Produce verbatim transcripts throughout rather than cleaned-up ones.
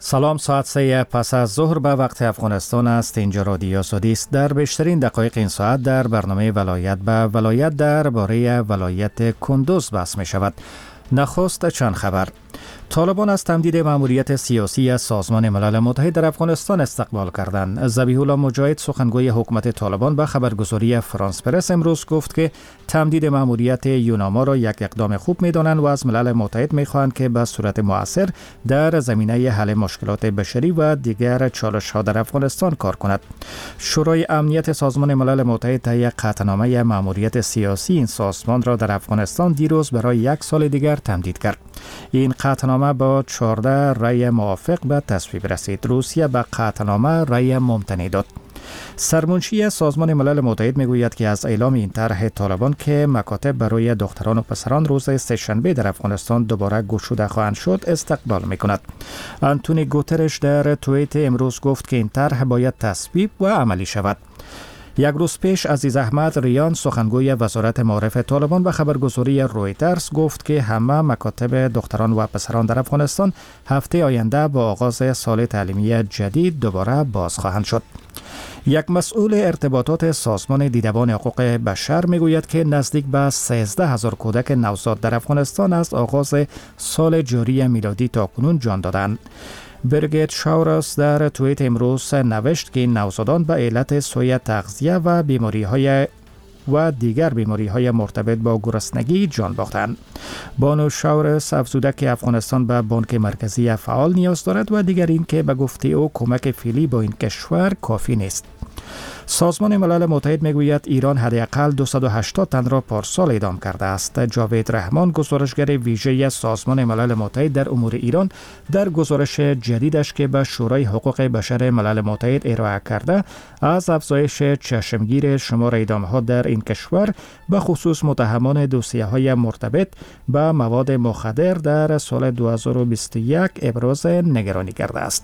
سلام، ساعت سه پس از ظهر به وقت افغانستان است. اینجا رادیو آزادی است. در بیشترین دقایق این ساعت در برنامه ولایت به ولایت درباره ولایت کندوز بحث می شود. نخست چند خبر. طالبان از تمدید مأموریت سیاسی از سازمان ملل متحد در افغانستان استقبال کردند. ذبیح الله مجاهد سخنگوی حکومت طالبان به خبرگزاری فرانس پرس امروز گفت که تمدید مأموریت یوناما را یک اقدام خوب می‌دانند و از ملل متحد می‌خواهند که به صورت مؤثر در زمینه حل مشکلات بشری و دیگر چالش‌ها در افغانستان کار کند. شورای امنیت سازمان ملل متحد طی قطعنامه مأموریت سیاسی این سازمان را در افغانستان دیروز برای یک سال دیگر تمدید کرد. این قطعنامه با چهارده رأی موافق به تصویب رسید. روسیه به قطعنامه رأی ممتنع داد. سرمنشی سازمان ملل متحد میگوید که از اعلام این طرح طالبان که مکاتب برای دختران و پسران روز سه‌شنبه در افغانستان دوباره گشوده خواهند شد استقبال میکند. آنتونی گوترش در توییت امروز گفت که این طرح باید تصویب و عملی شود. یک روز پیش عزیز احمد ریان سخنگوی وزارت معارف طالبان به خبرگزاری رویترز گفت که همه مکاتب دختران و پسران در افغانستان هفته آینده با آغاز سال تعلیمی جدید دوباره باز خواهند شد. یک مسئول ارتباطات سازمان دیدبان حقوق بشر میگوید که نزدیک به سیزده هزار کودک نوزاد در افغانستان از آغاز سال جاری میلادی تا کنون جان دادند. برگیت شاورس در توییت امروز نوشت که این نوزادان به علت سوء تغذیه و بیماری‌های و دیگر بیماری‌های مرتبط با گرسنگی جان باختند. بانو شاورس افزوده که افغانستان به بانک مرکزی فعال نیاز دارد و دیگر این که به گفته او کمک فعلی با این کشور کافی نیست. سازمان ملل متحد میگوید ایران حداقل دویست و هشتاد تن را پارسال اعدام کرده است. جاوید رحمان گزارشگر ویژه سازمان ملل متحد در امور ایران در گزارش جدیدش که به شورای حقوق بشر ملل متحد ارائه کرده از افزایش چشمگیر شمار اعدام‌ها در این کشور به خصوص متهمان دوسیه‌های مرتبط به مواد مخدر در سال دو هزار و بیست و یک ابراز نگرانی کرده است.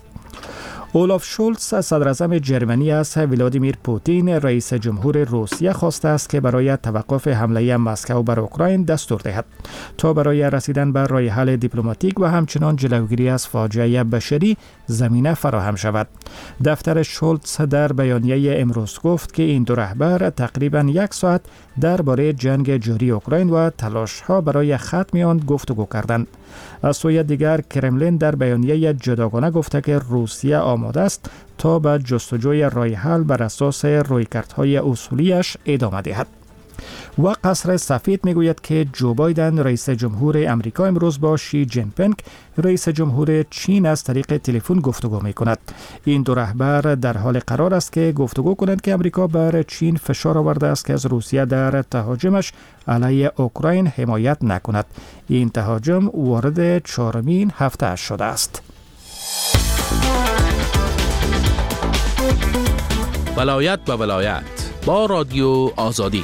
اولاف شولز صدر اعظم جرمنی از ولادیمیر پوتین رئیس جمهور روسیه خواسته است که برای توقف حمله مسکو بر اوکراین دستور دهد تا برای رسیدن به راه حل دیپلماتیک و همچنان جلوگیری از فاجعه بشری زمینه فراهم شود. دفتر شولز در بیانیه امروز گفت که این دو رهبر تقریباً یک ساعت درباره جنگ جاری اوکراین و تلاش‌ها برای ختم آن گفتگو کردند. از سوی دیگر کرملین در بیانیه جداگانه گفته که روسیه آماده است تا به جستجوی راه حل بر اساس رویکردهای اصولیش ادامه دهد. و قصر سفید میگوید که جو بایدن رئیس جمهور امریکا امروز با شی جین پینگ رئیس جمهور چین از طریق تلفن گفتگو می کند. این دو رهبر در حال قرار است که گفتگو کنند که امریکا بر چین فشار آورده است که از روسیه در تهاجمش علیه اوکراین حمایت نکند. این تهاجم وارد چهارمین هفته شده است. ولایت به ولایت با رادیو آزادی.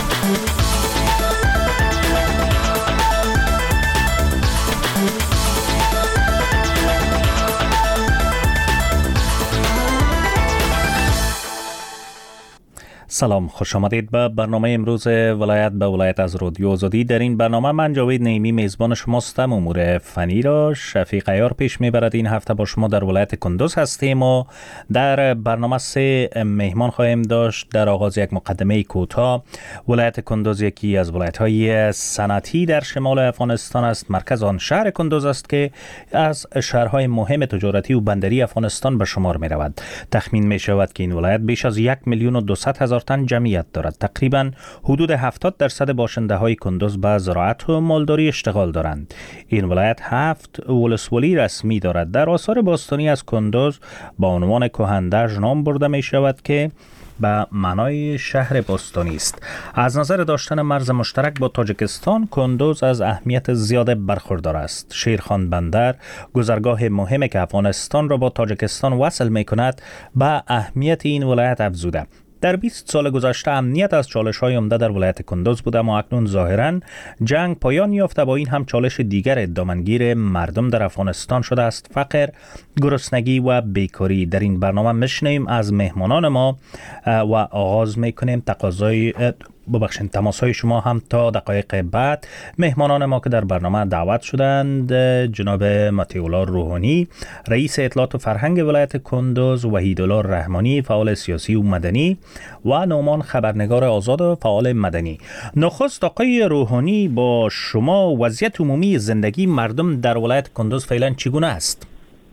سلام، خوش آمدید به برنامه امروز ولایت به ولایت از رادیو آزادی. در این برنامه من جاوید نعیمی میزبان شماستم. امور فنی را شفیق عیار پیش میبرد. این هفته با شما در ولایت کندوز هستیم و در برنامه سه مهمان خواهیم داشت. در آغاز یک مقدمه کوتاه. ولایت کندوز یکی از ولایت‌های صنعتی در شمال افغانستان است. مرکز آن شهر کندوز است که از شهرهای مهم تجارتی و بندری افغانستان به شمار میرود. تخمین می شود که این ولایت بیش از یک میلیون و دویست هزار تن جمعیت دارد. تقریباً حدود هفتاد درصد باشنده های کندوز به زراعت و مالداری اشتغال دارند. این ولایت هفت ولسوالی رسمی دارد. در آثار باستانی از کندوز با عنوان کهندج نام برده می شود که به معنای شهر باستانی است. از نظر داشتن مرز مشترک با تاجیکستان، کندوز از اهمیت زیاده برخوردار است. شیرخان بندر، گذرگاه مهمی که افغانستان را با تاجیکستان وصل می کند، به اهمیت این ولایت افزوده. در بیست سال گذشته امنیت از چالش‌های عمده در ولایت کندوز بوده، اما اکنون ظاهراً جنگ پایان یافته. با این هم چالش دیگر دامنگیر مردم در افغانستان شده است: فقر، گرسنگی و بیکاری. در این برنامه میشنویم از مهمانان ما و آغاز میکنیم تقاضای ببخشید تماس های شما هم تا دقایق بعد. مهمانان ما که در برنامه دعوت شدند جناب مطیع‌الله روحانی رئیس اطلاعات و فرهنگ ولایت کندوز، وحیدالله رحمانی فعال سیاسی و مدنی و نومان خبرنگار آزاد و فعال مدنی. نخست آقای روحانی، با شما وضعیت عمومی زندگی مردم در ولایت کندوز فعلا چگونه است؟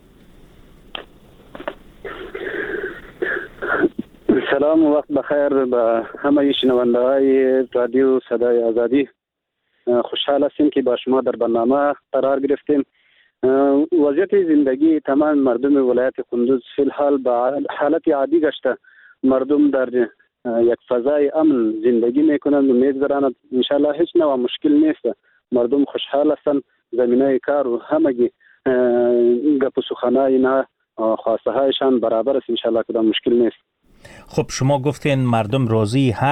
سلام و وقت بخیر به همه شنونده‌های رادیو صدای آزادی. خوشحال هستیم که با شما در برنامه قرار گرفتیم. وضعیت زندگی تمام مردم ولایت کندوز فی الحال به حالت عادی گشته. مردم در یک فضای امن زندگی میکنند و میگذرانند. انشالله هیچ نوع مشکل نیست. مردم خوشحال هستند. زمینه کار و همگی گپ و سخنای نه خواسته هایشان برابر است. انشالله کدام مشکل نیست. خب شما گفتین مردم راضی